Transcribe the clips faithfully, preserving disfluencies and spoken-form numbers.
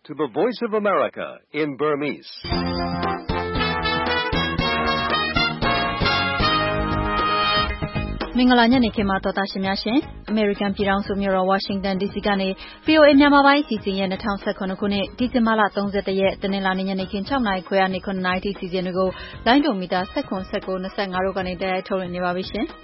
to the Voice of America in Burmese. ။မင်္ဂလာညနေခင်းပါတော်သားရှင်များရှင်။ American ပြည်ထောင်စုမြို့တော် Washington ဒီ စီ ကနေ ဗွီ အို အေ မြန်မာပိုင်းအစီအစဉ်ရဲ့၂၀၁၇ခုနှစ်ဒီဇင်ဘာလ၃၁ရက်တနင်္လာနေ့ညနေခင်း၆နာရီခွဲကနေ၇နာရီထိစီစဉ်တွေကိုလိုင်းဒုံမီတာ၁၇ ၁၉ ၂၅တို့ကနေတိုက်ရိုက်ထုတ်လွှင့်နေပါပြီရှင်။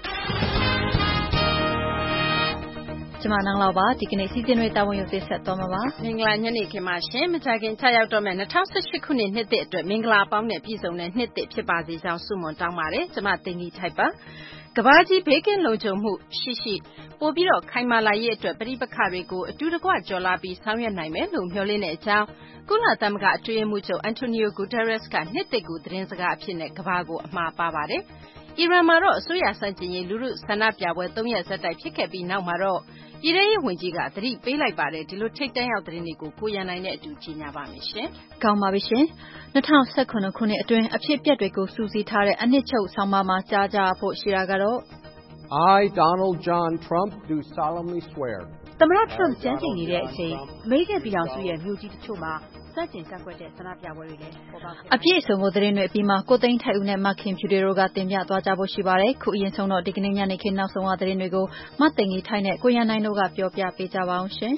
ကျမနန်းလောက်ပါဒီကနေ့စီစဉ်တွေတာဝန်ယူပေးဆက်သွားမှာပါမင်္ဂလာညနေခင်းပါရှင်မကြခင်ချရောက်တော့မဲ့၂၀၁၈ခုနှစ်နှစ်သစ်အတွက်မင်္ဂလာပေါင်းနဲ့ပြည့်စုံတဲ့နှစ်သစ်ဖြစ်ပါစေကြောင်းဆုမွန်တောင်းပါတယ်ကျမတင်ကြီးထိုက်ပါကဘာကြီးဘေးကင်းလုံခြုံမှုရှိရှိပို့ပြီးတော့ခိုင်မာလာရေးအတွက်ပြည်ပခါတွေကိုအတူတကွကြော်လာပြီးဆောင်ရွက်နိုင်မယ်လို့မျှော်လင့်တဲ့အကြောင်းကုလသမဂ္ဂအတွင်းရေးမှူးချုပ်အန်တိုနီယိုဂူတာရက်စ်ကနှစ်သစ်ကူသတင်းစကားအဖြစ်နဲ့ကဘာကိုအမှာပါပါတယ်အီရန်မှာတော့အစိုးရဆန့်ကျင်ရေးလူထုဆန္ဒပြပွဲ၃ရက်ဆက်တိုက်ဖြစ်ခဲ့ပြီးနောက်မှာတော့ပြည်ထောင်ရေးဝန်ကြီးကသတိပေးလိုက်ပါတယ်ဒီလိုထိတ်တန့်ရောက်သတင်းတွေကိုကိုရန်နိုင်နဲ့အတူကြီးညာပါမယ်ရှင်။ကောင်းပါပြီရှင်။၂၀၁၇ခုနှစ်အတွင်းအဖြစ်အပျက်တွေကိုစူးစီးထားတဲ့အနှစ်ချုပ်ဆောင်းပါးမှာကြားကြဖို့ရှိတာကတော့ I Donald John Trump do solemnly swear သမ္မတ Trump ကျမ်းကျိန်နေတဲ့အချိန်အမေရိကန်ပြည်ထောင်စုရဲ့မြို့ကြီးတချို့မှာစတင်ကန့်ကွက်တဲ့ဆန္ဒပြပွဲတွေလည်းပေါ်ပေါက်ခဲ့အပြည့်အစုံကိုသတင်းတွေအပြီးမှာကိုသိန်းထိုက်ဦးနဲ့မခင်ဖြူတို့ကတင်ပြသွားကြဖို့ရှိပါတယ်ခုအရင်ဆုံးတော့ဒီကနေ့ညနေခင်းနောက်ဆုံးအသတင်းတွေကိုမသိင်ကြီးထိုက်နဲ့ကိုရန်နိုင်တို့ကပြောပြပေးကြပါအောင်ရှင်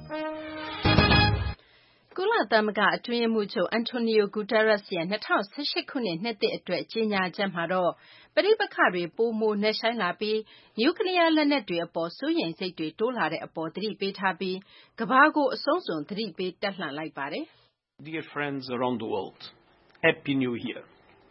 ကုလသမဂ္ဂအတွင်းရေးမှူးချုပ်အန်တိုနီယိုဂူတာရက်စ်ရဲ့၂၀၁၈ခုနှစ်နှစ်သစ်အတွက်ကြေညာချက်မှာတော့ပဋိပက္ခတွေပိုမိုနက်ရှိုင်းလာပြီးနျူကလ িয়ার လက်နက်တွေအပေါ်စိုးရိမ်စိတ်တွေတိုးလာတဲ့အပေါ်သတိပေးထားပြီးကမ္ဘာကိုအဆုံးစွန်သတိပေးတက်လှန့်လိုက်ပါတယ်။ Dear friends around the world, Happy New Year.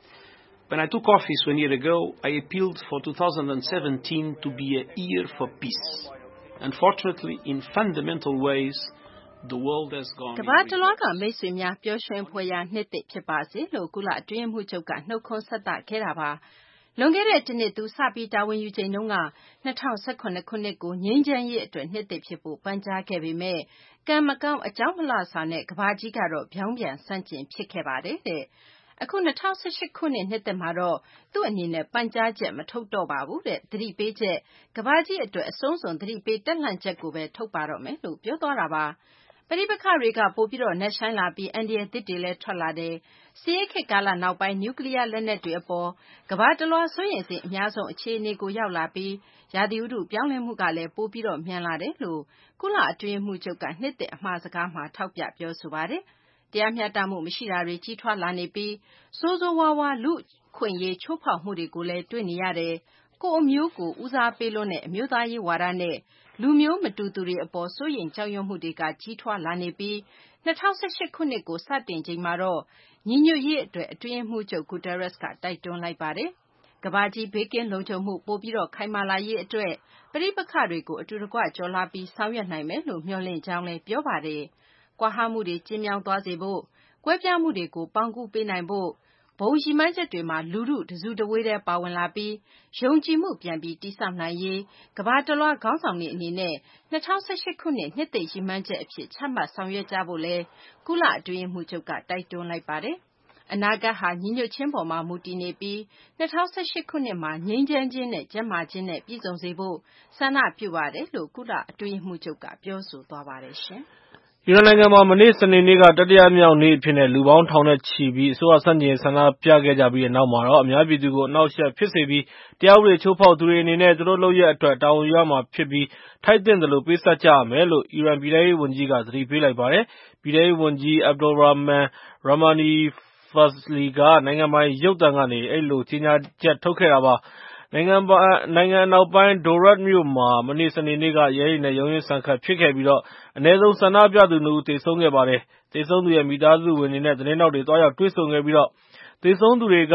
When I took office one year ago, I appealed for twenty seventeen to be a year for peace. Unfortunately, in fundamental ways, the world has gone ကမ္ဘာတလွှားကမိတ်ဆွေများပျော်ရွှင်ဖွယ်ရာနှစ်သစ်ဖြစ်ပါစေလို့ကုလအတွင်းရေးမှူးချုပ်ကနှုတ်ခွန်းဆက်သခဲ့တာပါလွန်ခဲ့တဲ့တနှစ်သူစပြီးတာဝန်ယူချိန်တုန်းက၂၀၁၇ခုနှစ်ကိုငြိမ်းချမ်းရေးအတွက်နှစ်သစ်ဖြစ်ဖို့ပန်ကြားခဲ့ပေမဲ့ကံမကောင်းအကြောင်းမလှစွာနဲ့ကမ္ဘာကြီးကတော့ပြောင်းပြန်ဆန့်ကျင်ဖြစ်ခဲ့ပါတယ်တဲ့အခု၂၀၁၈ခုနှစ်နှစ်သစ်မှာတော့သူ့အနေနဲ့ပန်ကြားချက်မထုတ်တော့ပါဘူးတဲ့သတိပေးချက်ကမ္ဘာကြီးအတွက်အဆုံးစွန်သတိပေးတက်လှန့်ချက်ကိုပဲထုတ်ပါတော့မယ်လို့ပြောသွားတာပါပဋိပက္ခတွေကပိုပြီးတော့နက်ရှိုင်းလာပြီးအန်ဒီရသစ်တွေလည်းထွက်လာတယ်။စစ်အေးခေတ်ကာလနောက်ပိုင်းနျူကလ িয়ার လက်နက်တွေအပေါ်ကမ္ဘာတလွှားစိုးရိမ်စိတ်အများဆုံးအခြေအနေကိုရောက်လာပြီးရာသီဥတုပြောင်းလဲမှုကလည်းပိုပြီးတော့မြန်လာတယ်လို့ကုလအတွင်းရေးမှူးချုပ်ကနှစ်သစ်အမှာစကားမှာထောက်ပြပြောဆိုပါတယ်။တရားမျှတမှုမရှိတာတွေကြီးထွားလာနေပြီးဆိုးဆိုးဝါးဝါးလူ့ခွင့်ရေးချိုးဖောက်မှုတွေကိုလည်းတွေ့နေရတယ်။ကိုယ့်အမျိုးကိုဦးစားပေးလွန်းတဲ့အမျိုးသားရေးဝါဒနဲ့လူမျိုးမတူသူတွေအပေါ်စိုးရိမ်ကြောက်ရွံ့မှုတွေကကြီးထွားလာနေပြီး၂၀၁၈ခုနှစ်ကိုစတင်ချိန်မှာတော့ညီညွတ်ရေးအတွက်အတွင်းရေးမှူးချုပ်ဂူတာရက်စ်ကတိုက်တွန်းလိုက်ပါတယ်။ကမ္ဘာကြီးဘေးကင်းလုံခြုံမှုပိုပြီးတော့ခိုင်မာလာရေးအတွက်ပဋိပက္ခတွေကိုအတူတကွကျော်လာပြီးဆောင်ရွက်နိုင်မယ်လို့မျှော်လင့်ကြောင်းလည်းပြောပါတယ်။ကွာဟမှုတွေကျဉ်းမြောင်းသွားစေဖို့ကွဲပြားမှုတွေကိုပေါင်းကူးပေးနိုင်ဖို့ဘုံရည်မှန်းချက်တွေမှာလူထုတစုတဝေးတည်းပါဝင်လာပြီးယုံကြည်မှုပြန်ပြီးတည်ဆောက်နိုင်ရေးကမ္ဘာတလွှားခေါင်းဆောင်တွေအနေနဲ့၂၀၁၈ခုနှစ်နှစ်သိမ့်ရည်မှန်းချက်အဖြစ်ချမှတ်ဆောင်ရွက်ကြဖို့လဲကုလအတွင်းရေးမှူးချုပ်ကတိုက်တွန်းလိုက်ပါတယ်။အနာဂတ်ဟာညီညွတ်ခြင်းပေါ်မှာမူတည်နေပြီး၂၀၁၈ခုနှစ်မှာငြိမ်းချမ်းခြင်းနဲ့ကျန်းမာခြင်းနဲ့ပြည့်စုံစေဖို့ဆန္ဒပြုပါတယ်လို့ကုလအတွင်းရေးမှူးချုပ်ကပြောဆိုသွားပါတယ်ရှင်။အီရန်နိုင်ငံမှာမနေ့စနေနေ့ကတတိယမြောက်နေ့အဖြစ်နဲ့လူပေါင်းထောင်နဲ့ချီပြီးအစိုးရဆန့်ကျင်ဆန္ဒပြခဲ့ကြပြီးတဲ့နောက်မှာတော့အများပြည်သူကိုအနှောက်အယှက်ဖြစ်စေပြီးတရားဥပဒေချိုးဖောက်သူတွေအနေနဲ့သူတို့လုပ်ရက်အတွက်တာဝန်ယူရမှာဖြစ်ပြီးထိုက်သင့်သလိုပေးဆပ်ကြရမယ်လို့အီရန်ပြည်ထောင်ရေးဝန်ကြီးကသတိပေးလိုက်ပါတယ်။ပြည်ထောင်ရေးဝန်ကြီး Abdulrahman Rahmani Fazli ကနိုင်ငံပိုင်ရုပ်သံကနေအဲဒီလိုကြေညာချက်ထုတ်ခဲ့တာပါ။နိုင်ငံနိုင်ငံအနောက်ပိုင်း Dorat မြို့မှာမနေ့စနေနေ့ကရဲတွေနဲ့ရုန်းရင်းဆန်ခတ်ဖြစ်ခဲ့ပြီးတော့အနည်းဆုံးဆန္ဒပြသူနှစ်ဦးသေဆုံးခဲ့ပါတယ်။သေဆုံးသူရဲ့မိသားစုဝင်တွေနဲ့သတင်းထောက်တွေတွားရောက်တွေ့ဆုံခဲ့ပြီးတော့သေဆုံးသူတွေက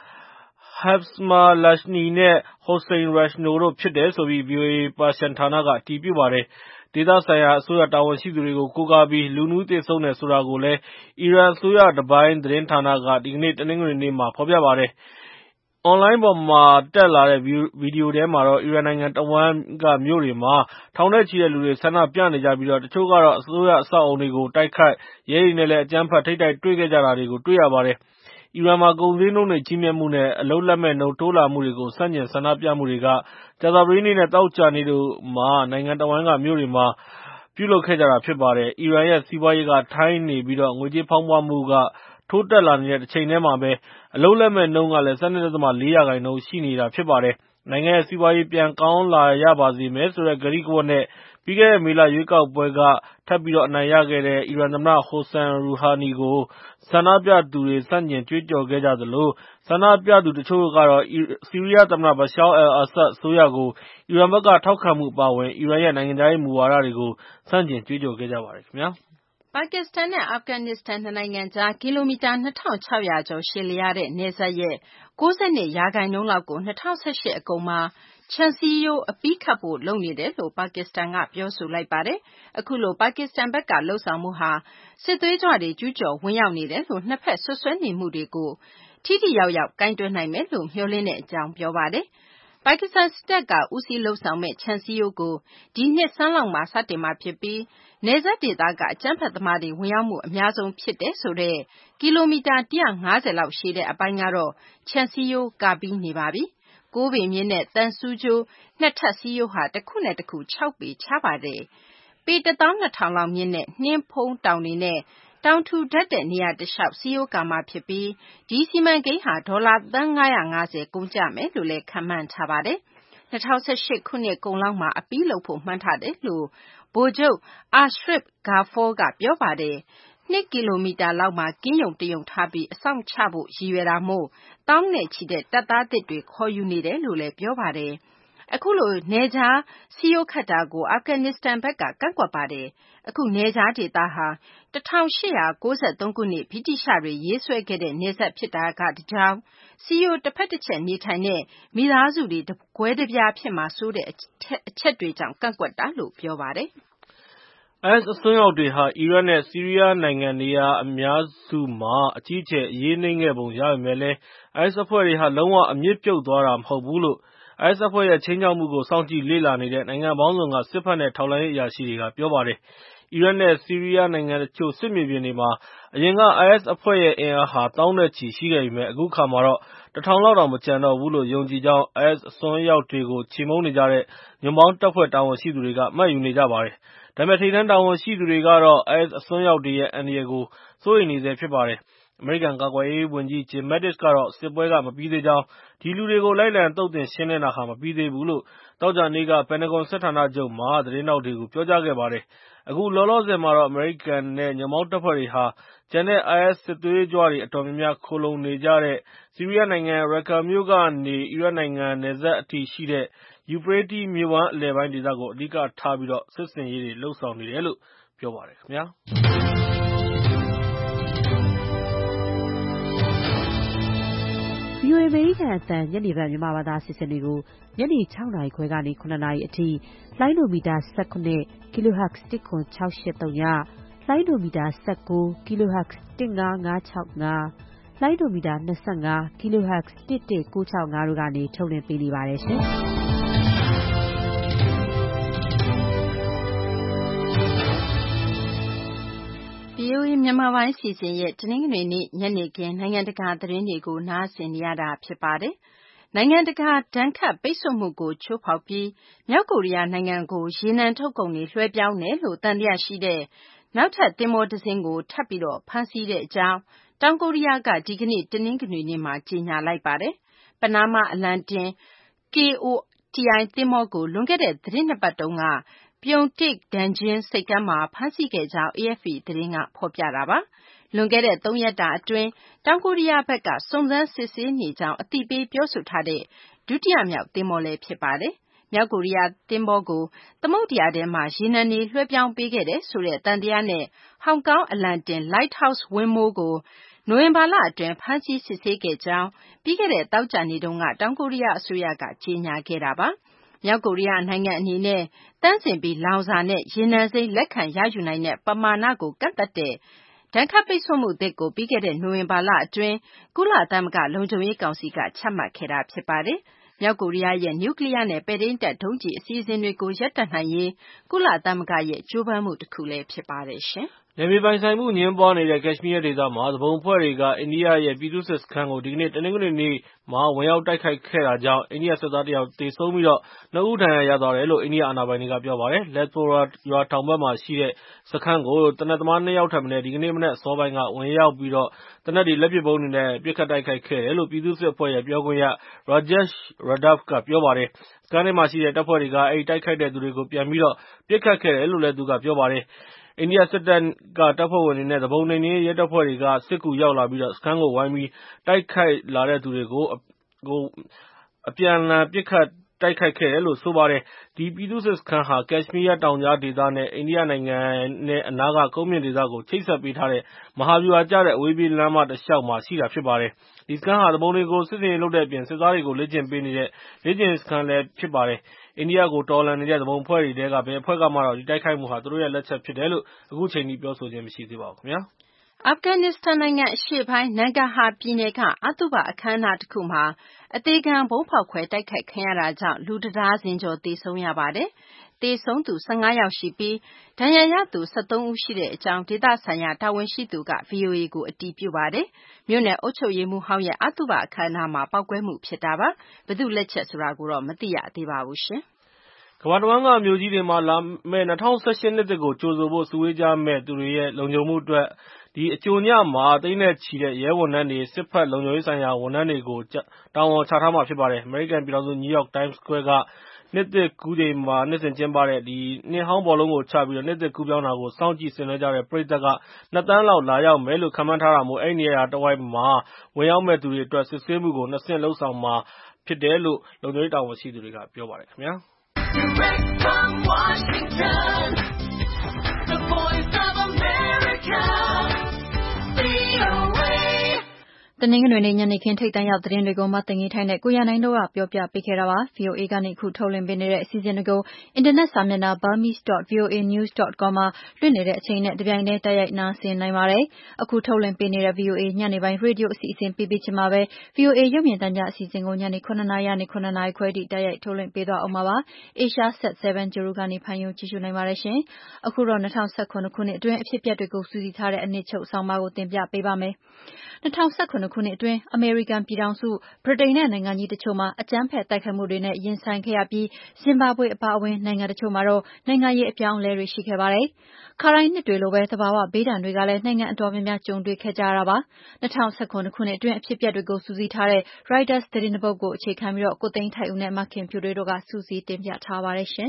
Habsma Lashni နဲ့ Hossein Rashno တို့ဖြစ်တယ်ဆိုပြီး ဗွီအိုအေပါရှန်ဌာနကအတည်ပြုပါတယ်။ဒေသဆိုင်ရာအစိုးရတာဝန်ရှိသူတွေကိုကိုးကားပြီးလူနူးသေဆုံးတယ်ဆိုတာကိုလည်းအီရန်အစိုးရတပိုင်းသတင်းဌာနကဒီကနေ့တနင်္ဂနွေနေ့မှာဖော်ပြပါတယ်။အွန်လိုင်းပေါ်မှာတက်လာတဲ့ဗီဒီယိုထဲမှာတော့အီရန်နိုင်ငံတဝန်းကမြို့တွေမှာထောင်နဲ့ချီတဲ့လူတွေဆန္ဒပြနေကြပြီးတော့တချို့ကတော့အစိုးရအဆောက်အအုံတွေကိုတိုက်ခိုက်ရဲတွေနဲ့လည်းအကြမ်းဖက်ထိပ်တိုက်တွေ့ခဲ့ကြတာတွေကိုတွေ့ရပါတယ်။အီရန်မှာကုန်ဈေးနှုန်းတွေကြီးမြင့်မှုနဲ့အလုပ်လက်မဲ့နှုန်းတိုးလာမှုတွေကိုဆန့်ကျင်ဆန္ဒပြမှုတွေကကြာသပတေးနေ့နဲ့သောကြာနေ့တို့မှာနိုင်ငံတဝန်းကမြို့တွေမှာပြုလုပ်ခဲ့ကြတာဖြစ်ပါတယ်။ အီရန်ရဲ့စီးပွားရေးကထိုင်းနေပြီးငွေကြေးဖောင်းပွမှုကထိုးတက်လာနေတဲ့တချိန်တည်းမှာပဲအလုပ်လက်မဲ့နှုန်းကလည်း ၁၂ ဒသမ ၄ ရာခိုင်နှုန်းရှိနေတာဖြစ်ပါတယ်။ နိုင်ငံရဲ့စီးပွားရေးပြန်ကောင်းလာရပါစေမယ်ဆိုတဲ့ကတိကဝတ်နဲ့ ပြီးခဲ့တဲ့မေလရွေးကောက်ပွဲကထပ်ပြီးအနိုင်ရခဲ့တဲ့ အီရန်သမ္မတ Hassan Rouhani ကိုဆန္ဒပြသူတွေဆန့်ကျင်ကြွေးကြော်ခဲ့ကြသလို ဆန္ဒပြသူတချို့ကတော့ ဆီးရီးယားသမ္မတ Bashar al-Assad အစိုးရကို အီရန်ဘက်ကထောက်ခံမှုအပါအဝင် အီရန်ရဲ့နိုင်ငံခြားရေးမူဝါဒတွေကို ဆန့်ကျင်ကြွေးကြော်ခဲ့ကြပါတယ်ခင်ဗျာ။ပါကစ္စတန်နဲ့ အာဖဂန်နစ္စတန်နှစ်နိုင်ငံကြား ကီလိုမီတာ နှစ်ထောင်ခြောက်ရာကျော်ရှည်လျားတဲ့နယ်စပ်ရဲ့ ၉၂ ရာခိုင်နှုန်းလောက်ကို ၂၀၁၈ အကုန်မှာ ခြံစည်းရိုးအပြီးခတ်ဖို့လုပ်နေတယ်လို့ ပါကစ္စတန်က ပြောဆိုလိုက်ပါတယ်။ အခုလို ပါကစ္စတန်ဘက်ကလုပ်ဆောင်မှုဟာ စစ်သွေးကြွတွေကျူးကျော်ဝင်ရောက်နေတယ်လို့ နှစ်ဘက်စွပ်စွဲနေမှုတွေကို ထိထိရောက်ရောက်ကိုင်တွယ်နိုင်မယ်လို့ မျှော်လင့်တဲ့အကြောင်းပြောပါတယ်။ ပါကစ္စတန်စစ်တပ်ကဦးစီးလုပ်ဆောင်မယ့်ခြံစည်းရိုးကို ဒီနှစ်ဆန်းလောက်မှာစတင်မှာဖြစ်ပြီး နယ်စပ်ဒေသကအကြမ်းဖက်သမားတွေဝင်ရောက်မှုအများဆုံးဖြစ်တယ်ဆိုတဲ့ ကီလိုမီတာ ၁၅၀ လောက်ရှည်တဲ့အပိုင်းကတော့ ခြံစည်းရိုးကာပြီးနေပါပြီ။ ၉ ပေမြင့်တဲ့သံဆူးကြိုးနှစ်ထပ်စည်းရိုးဟာတခုနဲ့တခု ၆ ပေခြားပါတယ်။ ပေ တသောင်းနှစ်ထောင်လောက်မြင့်တဲ့နှင်းဖုံးတောင်တွေနဲ့ တောင်ထူထပ်တဲ့နေရာတလျှောက် စည်းရိုးကာမှာဖြစ်ပြီး ဒီစီမံကိန်းဟာ ဒေါ်လာသန်း ၅၅၀ ကုန်ကျမယ်လို့လည်း ခန့်မှန်းထားပါတယ်။ ၂၀၁၈ ခုနှစ်ကုန်လောက်မှာအပြီးလုပ်ဖို့မှန်းထားတယ်လို့ ဗိုလ်ချုပ် Ashraf Ghafoor ကပြောပါတယ်။ ၂ ကီလိုမီတာလောက်မှာကင်းရုံတရုံထားပြီးအစောင့်ချဖို့ရည်ရွယ်တာမို့ သောင်းနဲ့ချီတဲ့တပ်သားသစ်တွေခေါ်ယူနေတယ်လို့လည်းပြောပါတယ်။ အခုလိုနယ်ခြားစည်းရိုးခတ်တာကို အာဖဂန်နစ္စတန်ဘက်က ကန့်ကွက်ပါတယ်။ အခုနယ်ခြားဒေသဟာ ၁၈၉၃ ခုနှစ် ဗြိတိသျှတွေရေးဆွဲခဲ့တဲ့နယ်စပ်ဖြစ်တာကတကြောင်း၊ စည်းရိုးတဖက်တချက်နေထိုင်တဲ့မိသားစုတွေတကွဲတပြားဖြစ်မှာစိုးတဲ့အချက်တွေကြောင့်ကန့်ကွက်တာလို့ပြောပါတယ်။ IS အစွန်းရောက်တွေဟာ အီရတ်နဲ့ဆီးရီးယားနိုင်ငံနေရာအများစုမှာအကြီးအကျယ်အရေးနိမ့်ခဲ့ပုံရပေမယ့်လည်း IS အဖွဲ့တွေဟာ လုံးဝအမြစ်ပြုတ်သွားတာမဟုတ်ဘူးလို့ IS အဖွဲ့ရဲ့ခြိမ်းခြောက်မှုကိုစောင့်ကြည့်လေ့လာနေတဲ့ နိုင်ငံပေါင်းစုံက စစ်ဘက်နဲ့ထောက်လှမ်းရေးအရာရှိတွေကပြောပါတယ်။ အီရတ်နဲ့ဆီးရီးယားနိုင်ငံတချို့စစ်မြေပြင်တွေမှာ အရင်က IS အဖွဲ့ရဲ့အင်အားဟာသောင်းနဲ့ချီရှိခဲ့ပေမယ့် အခုအခါမှာတော့ တထောင်လောက်တောင်မကျန်တော့ဘူးလို့ ယုံကြည်ကြောင်း IS အစွန်းရောက်တွေကိုချေမှုန်းနေကြတဲ့ ညွန့်ပေါင်းတပ်ဖွဲ့တာဝန်ရှိသူတွေက မှတ်ယူနေကြပါတယ်။ ဒါပေမဲ့ ထိပ်တန်းတာဝန်ရှိသူတွေကတော့ IS အစွန်းရောက်တွေရဲ့အန္တရာယ်ကို စိုးရိမ်နေဆဲဖြစ်ပါတယ်။ အမေရိကန်ကာကွယ်ရေးဝန်ကြီး Jim Mattis ကတော့ စစ်ပွဲကမပြီးသေးကြောင်း၊ ဒီလူတွေကို လိုက်လံသုတ်သင်ရှင်းလင်းတာဟာမပြီးသေးဘူးလို့ သောကြာနေ့က ပင်တဂွန်စစ်ဌာနချုပ်မှာ သတင်းထောက်တွေကို ပြောကြားခဲ့ပါတယ်။ အခုလောလောဆယ်မှာတော့ အမေရိကန်နဲ့ ညွန့်ပေါင်းတပ်ဖွဲ့တွေဟာ ကျန်တဲ့ IS စစ်သွေးကြွတွေအတော်များများခိုလှုံနေကြတဲ့ ဆီးရီးယားနိုင်ငံ Raqqa မြို့ကနေ အီရတ်နိုင်ငံနယ်စပ်အထိရှိတဲ့ ယူဖရေးတီးမြစ်ဝှမ်းအလယ်ပိုင်းဒေသကို အဓိကထားပြီး စစ်ဆင်ရေးတွေလုပ်ဆောင်နေတယ်လို့ ပြောပါတယ်ခင်ဗျာ။ဗွီအိုအေ အမေရိကန်အသံ ညနေပိုင်းမြန်မာဘာသာအစီအစဉ်တွေကို ညနေ ၆ နာရီခွဲကနေ ၇ နာရီအထိ လိုင်းဒိုမီတာ ၁၇ Kilohertz ၁၇၆၈၃ ည၊ လိုင်းဒိုမီတာ ၁၉ Kilohertz ၁၅၅၆၅၊ လိုင်းဒိုမီတာ ၂၅ Kilohertz ၁၁၉၆၅ တို့ကနေ ထုတ်လွှင့်ပေးနေပါတယ်ရှင်။ဗွီအိုအေမြန်မာပိုင်းအစီအစဉ်ရဲ့တနင်္ဂနွေနေ့ညနေခင်းနိုင်ငံတကာသတင်းတွေကိုနားဆင်နေရတာဖြစ်ပါတယ်။ နိုင်ငံတကာဒဏ်ခတ်ပိတ်ဆို့မှုကိုချိုးဖောက်ပြီးမြောက်ကိုရီးယားနိုင်ငံကိုရေနံထုတ်ကုန်တွေလွှဲပြောင်းတယ်လို့သံသယရှိတဲ့နောက်ထပ်သင်္ဘောတစင်းကိုထပ်ပြီးဖမ်းဆီးတဲ့အကြောင်းတောင်ကိုရီးယားကဒီကနေ့တနင်္ဂနွေနေ့မှာကြေညာလိုက်ပါတယ်။ ပနားမားအလံတင် ကေအိုတီအိုင် သင်္ဘောကိုလွန်ခဲ့တဲ့သီတင်းနှစ်ပတ်တုန်းကPyeongtaek-Danjin ဆိပ်ကမ်းမှာဖမ်းဆီးခဲ့ကြောင်း အေအက်ဖ်ပီ သတင်းကဖော်ပြတာပါ။ လွန်ခဲ့တဲ့သုံးရက်တာအတွင်းတောင်ကိုရီးယားဘက်ကစုံစမ်းစစ်ဆေးနေကြောင်းအသိပေးပြောဆိုထားတဲ့ဒုတိယမြောက်သင်္ဘောလည်းဖြစ်ပါတယ်။ မြောက်ကိုရီးယားသင်္ဘောကိုသမုဒ္ဒရာထဲမှာရေနံတွေလွှဲပြောင်းပေးခဲ့တယ်ဆိုတဲ့သံသယနဲ့ဟောင်ကောင်အလံတင် Lighthouse ဝင်းမိုးကိုနိုဝင်ဘာလအတွင်းဖမ်းဆီးစစ်ဆေးခဲ့ကြောင်းပြီးခဲ့တဲ့သောကြာနေ့တုန်းကတောင်ကိုရီးယားအစိုးရကကြေညာခဲ့တာပါ။ မြောက်ကိုရီးယားနိုင်ငံအနေနဲ့သန့်စင်ပြီးလောင်စာနဲ့ရေနံစိမ်းလက်ခံရယူနိုင်တဲ့ပမာဏကိုကန့်သတ်တဲ့ဒဏ်ခတ်ပိတ်ဆို့မှုသစ်ကိုပြီးခဲ့တဲ့နိုဝင်ဘာလအတွင်းကုလသမဂ္ဂလုံခြုံရေးကောင်စီကချမှတ်ခဲ့တာဖြစ်ပါတယ်။ မြောက်ကိုရီးယားရဲ့နျူကလီးယားနဲ့ပဲ့ထိန်းတပ်ဒုံးကျည်အစီအစဉ်တွေကိုရပ်တန့်နိုင်ရေးကုလသမဂ္ဂရဲ့ကြိုးပမ်းမှုတခုလည်းဖြစ်ပါတယ်ရှင်။နယ်မြေပိုင်ဆိုင်မှုအငြင်းပွားနေတဲ့ ကက်ရှ်မီးယားဒေသမှာ သူပုန်အဖွဲ့တွေက အိန္ဒိယရဲ့ပြည်သူ့စစ်စခန်းကို ဒီကနေ့ တနင်္ဂနွေနေ့မှာ ဝင်ရောက်တိုက်ခိုက်ခဲ့တာကြောင့် အိန္ဒိယစစ်သားတစ်ယောက်သေဆုံးပြီး နှစ်ဦးဒဏ်ရာရသွားတယ်လို့ အိန္ဒိယအာဏာပိုင်တွေကပြောပါတယ်။ Lethpora ရွာတောင်ဘက်မှာရှိတဲ့စခန်းကို သေနတ်သမားနှစ်ယောက်ထက်မနည်း ဒီကနေ့မနက်အစောပိုင်းက ဝင်ရောက်ပြီး သေနတ်တွေ၊ လက်ပစ်ဗုံးတွေနဲ့ ပစ်ခတ်တိုက်ခိုက်ခဲ့တယ်လို့ ပြည်သူ့စစ်အဖွဲ့ရဲ့ပြောခွင့်ရ Rajesh Radhav ကပြောပါတယ်။ စခန်းထဲမှာရှိတဲ့တပ်ဖွဲ့တွေက အဲဒီတိုက်ခိုက်တဲ့သူတွေကို ပြန်ပြီးတော့ ပစ်ခတ်ခဲ့တယ်လို့လည်း သူကပြောပါတယ်။ အိန္ဒိယစစ်တပ်ကတပ်ဖွဲ့ဝင်တွေနဲ့ သူပုန်နှိမ်နင်းရေးရဲတပ်ဖွဲ့တွေက စစ်ကူရောက်လာပြီး စခန်းကိုဝိုင်းပြီး တိုက်ခိုက်လာတဲ့သူတွေကို အပြန်အလှန်ပစ်ခတ်တိုက်ခိုက်ခဲ့တယ်လို့ဆိုပါတယ်။ ဒီပြည်သူ့စစ်စခန်းဟာ ကက်ရှ်မီးယားတောင်ကြားဒေသနဲ့ အိန္ဒိယနိုင်ငံနဲ့အနားက ကုန်းမြင့်ဒေသကို ချိတ်ဆက်ပေးထားတဲ့ မဟာဗျူဟာကျတဲ့ အဝေးပြေးလမ်းမတလျှောက်မှာရှိတာဖြစ်ပါတယ်။ ဒီစခန်းဟာ သူပုန်တွေကို စစ်ဆင်ရေးလုပ်တဲ့အပြင် စစ်သားတွေကို လေ့ကျင့်ပေးနေတဲ့ လေ့ကျင့်ရေးစခန်းလည်းဖြစ်ပါတယ်။ အိန္ဒိယကိုတော်လှန်နေတဲ့ သူပုန်အဖွဲ့တွေထဲက ဘယ်အဖွဲ့ကမှတော့ ဒီတိုက်ခိုက်မှုဟာ သူတို့ရဲ့လက်ချက်ဖြစ်တယ်လို့ အခုချိန်ထိပြောဆိုခြင်းမရှိသေးပါဘူး။အာဖဂန်နစ္စတန်နိုင်ငံအရှေ့ပိုင်း Nangarhar ပြည်နယ်က အသုဘအခမ်းအနားတခုမှာ အသေခံဗုံးဖောက်ခွဲတိုက်ခိုက်ခံရတာကြောင့် လူတဒါဇင်ကျော်သေဆုံးရပါတယ်။ သေဆုံးသူ ၁၅ ယောက်ရှိပြီး ဒဏ်ရာရသူ ၁၃ ဦးရှိကြောင်း ဒေသဆိုင်ရာတာဝန်ရှိသူက ဗွီအိုအေကိုအတည်ပြုပါတယ်။ မြို့နယ်အုပ်ချုပ်ရေးမှူးဟောင်းရဲ့ အသုဘအခမ်းအနားမှာ ပေါက်ကွဲမှုဖြစ်တာပါ။ ဘယ်သူ့လက်ချက်ဆိုတာကိုတော့ မသိရသေးပါဘူး။ကမ္ဘာတဝှမ်းကမြို့ကြီးတွေမှာ လာမယ့် ၂၀၁၈ နှစ်သစ်ကိုကြိုဆိုဖို့ စုဝေးကြမယ့်သူတွေရဲ့ လုံခြုံမှုအတွက် အကြိုညမှာ သိန်းနဲ့ချီတဲ့ ရဲဝန်ထမ်းတွေ၊ စစ်ဘက်လုံခြုံရေးဆိုင်ရာဝန်ထမ်းတွေကို တာဝန်ချထားမှာဖြစ်ပါတယ်။ အမေရိကန်ပြည်ထောင်စု နယူးယောက်တိုင်းမ်စခွဲက နှစ်သစ်ကူးချိန်မှာ နှစ်စဉ်ကျင်းပတဲ့ နှစ်ဟောင်းဘောလုံးကိုချပြီး နှစ်သစ်ကူးပြောင်းတာကို စောင့်ကြည့်ဆင်နွှဲကြတဲ့ ပရိသတ် နှစ်သန်းလောက်လာရောက်မယ်လို့ ခန့်မှန်းထားတာမို့ အဲဒီနေရာတဝိုက်မှာ ဝင်ရောက်မယ့်သူတွေအတွက် စစ်ဆေးမှုကို နှစ်ဆင့်လုပ်ဆောင်မှာဖြစ်တယ်လို့ လုံခြုံရေးတာဝန်ရှိသူတွေကပြောပါတယ်။ Direct from Washington, the voice of America, ဗွီအိုအေ တနင်္ဂနွေနေ့ညနေခင်းထိပ်တန်းရောက်သတင်းတွေကို မသိင်္ဂီထိုက်နဲ့ကိုရန်နိုင်တို့ကပြောပြပေးခဲ့တာပါ။ ဗွီအိုအေကနေအခုထုတ်လွှင့်ပေးနေတဲ့အစီအစဉ်တွေကို အင်တာနက်စာမျက်နှာ burmese dot voa news dot com မှာလွှင့်နေတဲ့အချိန်နဲ့တပြိုင်တည်းတိုက်ရိုက်နားဆင်နိုင်ပါတယ်။ အခုထုတ်လွှင့်ပေးနေတဲ့ ဗွီအိုအေညနေပိုင်းရေဒီယိုအစီအစဉ်ပြီးပြီးချင်းမှာပဲ ဗွီအိုအေရုပ်မြင်သံကြားအစီအစဉ်ကို ညနေခုနစ်နာရီကနေ ခုနစ်နာရီခွဲထိတိုက်ရိုက်ထုတ်လွှင့်ပေးသွားဦးမှာပါ။ Asia Sat ဆဲဗင်း ဂြိုဟ်တုကနေ ဖမ်းယူကြည့်ရှုနိုင်ပါတယ်ရှင်။ အခုတော့၂၀၁၇ခုနှစ်အတွင်းအဖြစ်အပျက်တွေကိုစုစည်းထားတဲ့အနှစ်ချုပ်ဆောင်းပါးကိုတင်ပြပေးပါမယ်။ ၂၀၁၇ခုနှစ်အတွင်း အမေရိကန်ပြည်ထောင်စု၊ ဗြိတိန်နဲ့နိုင်ငံကြီးတချို့မှာ အကြမ်းဖက်တိုက်ခိုက်မှုတွေနဲ့ရင်ဆိုင်ခဲ့ရပြီး ဇင်ဘာဘွေအပါအဝင် နိုင်ငံတချို့မှာတော့ နိုင်ငံရေးအပြောင်းအလဲတွေရှိခဲ့ပါတယ်။ ခါတိုင်းနှစ်တွေလိုပဲ သဘာဝဘေးဒဏ်တွေကလည်း နိုင်ငံအတော်များများကြုံတွေ့ခဲ့ကြရတာပါ။ ၂၀၁၇ခုနှစ်အတွင်းအဖြစ်အပျက်တွေကိုစုစည်းထားတဲ့ ရိုက်တာသတင်းတပုဒ်ကိုအခြေခံပြီး ကိုသိန်းထိုက်ဦးနဲ့ မခင်ဖြူထွေးတို့က စုစည်းတင်ပြထားပါတယ်။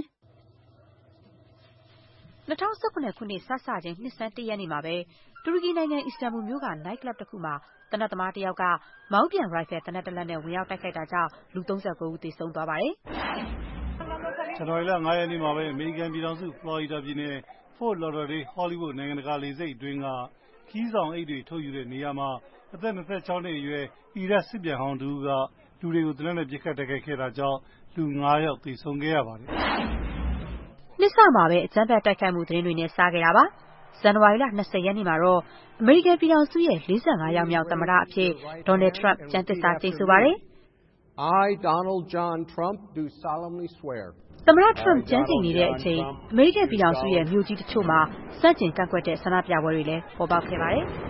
၂၀၁၇ခုနှစ်စစချင်း နှစ်ဆန်းတရက်နေ့မှာပဲ တူရကီနိုင်ငံအစ္စတန်ဘူလ်မြို့က နိုက်ကလပ်တခုမှာ သေနတ်သမားတယောက်က မောင်းပြန်ရိုင်ဖယ်သေနတ်တလက်နဲ့ ဝင်ရောက်တိုက်ခိုက်တာကြောင့် လူ ၃၉ ဦးသေဆုံးသွားပါတယ်။ဇန်နဝါရီလ ၅ ရက်နေ့မှာပဲ အမေရိကန်ပြည်ထောင်စု ဖလော်ရီဒါပြည်နယ် Fort Lauderdale Hollywood နိုင်ငံတကာလေဆိပ်အတွင်းက ခရီးဆောင်အိတ်တွေထုတ်ယူတဲ့နေရာမှာ အသက် ၂၆ နှစ်အရွယ် အီရတ်စစ်ပြန်ဟောင်းတဦးက လူတွေကို သေနတ်နဲ့ပစ်ခတ်တိုက်ခိုက်ခဲ့တာကြောင့် လူ ၅ ယောက်သေဆုံးခဲ့ရပါတယ်။နှစ်စမှာပဲ အကြမ်းဖက်တိုက်ခိုက်မှုသတင်းတွေနဲ့စခဲ့တာပါ။ ဇန်နဝါရီလ ၂၀ ရက်နေ့မှာတော့ အမေရိကန်ပြည်ထောင်စုရဲ့ လေးဆယ့်ငါးယောက်မြောက်သမ္မတအဖြစ် Donald Trump ကျမ်းသစ္စာကျိန်ဆိုပါတယ်။ I, Donald John Trump, do solemnly swear. သမ္မတ Trump ကျမ်းကျိန်နေတဲ့အချိန် အမေရိကန်ပြည်ထောင်စုရဲ့မြို့ကြီးတချို့မှာ ဆန့်ကျင်ကန့်ကွက်တဲ့ဆန္ဒပြပွဲတွေလည်းပေါ်ပေါက်ခဲ့ပါတယ်။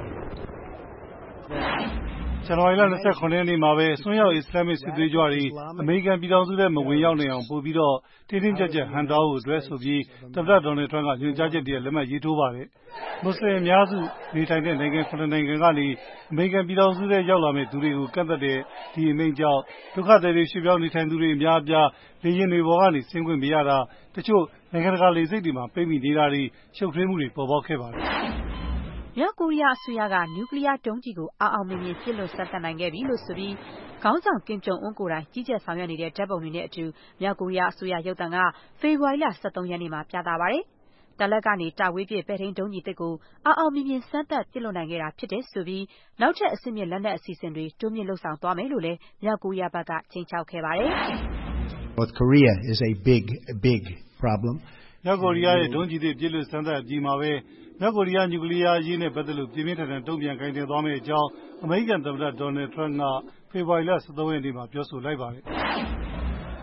ဇန်နဝါရီလ ၂၇ ရက်နေ့မှာပဲ အစွန်းရောက်အစ္စလာမ္မစ်စစ်သွေးကြွတွေ အမေရိကန်ပြည်ထောင်စုထဲမဝင်ရောက်နိုင်အောင် ပိုပြီးတော့တင်းတင်းကျပ်ကျပ်ဟန့်တားဖို့အတွက်ဆိုပြီး သမ္မတ Donald Trump က ညွှန်ကြားချက်တရပ်လက်မှတ်ရေးထိုးပါတယ်။ မွတ်ဆလင်အများစုနေထိုင်တဲ့နိုင်ငံ ခုနစ်နိုင်ငံကနေ အမေရိကန်ပြည်ထောင်စုထဲရောက်လာမယ့်သူတွေကိုကန့်သတ်တဲ့ဒီအမိန့်ကြောင့် ဒုက္ခသည်တွေရွှေ့ပြောင်းနေထိုင်သူတွေအများအပြား လေယာဉ်တွေပေါ်ကနေဆင်းခွင့်မရတာ၊ တချို့နိုင်ငံတကာလေဆိပ်တွေမှာ ပိတ်မိနေတာတွေ ရှုပ်ထွေးမှုတွေပေါ်ပေါက်ခဲ့ပါတယ်။မြောက်ကိုရီးယားအစိုးရက နျူကလီးယားဒုံးကျည်ကိုအောင်အောင်မြင်မြင်ပစ်လွှတ်စမ်းသပ်နိုင်ခဲ့ပြီလို့ဆိုပြီး ခေါင်းဆောင် Kim Jong Un ကိုယ်တိုင် ကြီးကြပ်ဆောင်ရွက်နေတဲ့ဓာတ်ပုံတွေနဲ့အတူ မြောက်ကိုရီးယားအစိုးရရုပ်သံက ဖေဖော်ဝါရီလ ၁၃ ရက်နေ့မှာပြသပါတယ်။ တာလတ်ကနေ တာဝေးပစ်ပဲ့ထိန်းဒုံးကျည်သစ်ကို အောင်အောင်မြင်မြင်စမ်းသပ်ပစ်လွှတ်နိုင်ခဲ့တာဖြစ်တယ်ဆိုပြီး နောက်ထပ်အဆင့်မြင့်လက်နက်အစီအစဉ်တွေတိုးမြှင့်လုပ်ဆောင်သွားမယ်လို့လည်း မြောက်ကိုရီးယားဘက်က ခြိမ်းခြောက်ခဲ့ပါတယ်။ North Korea is a big, big problem. မြောက်ကိုရီးယားရဲ့ဒုံးကျည်သစ်ပစ်လွှတ်စမ်းသပ်အပြီးမှာပဲ မြောက်ကိုရီးယားနျူကလီးယားအရေးနဲ့ပတ်သက်လို့ ပြင်းပြင်းထန်ထန်တုံ့ပြန်ကိုင်တွယ်သွားမယ့်အကြောင်း အမေရိကန်သမ္မတ Donald Trump က ဖေဖော်ဝါရီလ ၁၃ ရက်နေ့မှာပြောဆိုလိုက်ပါတယ်။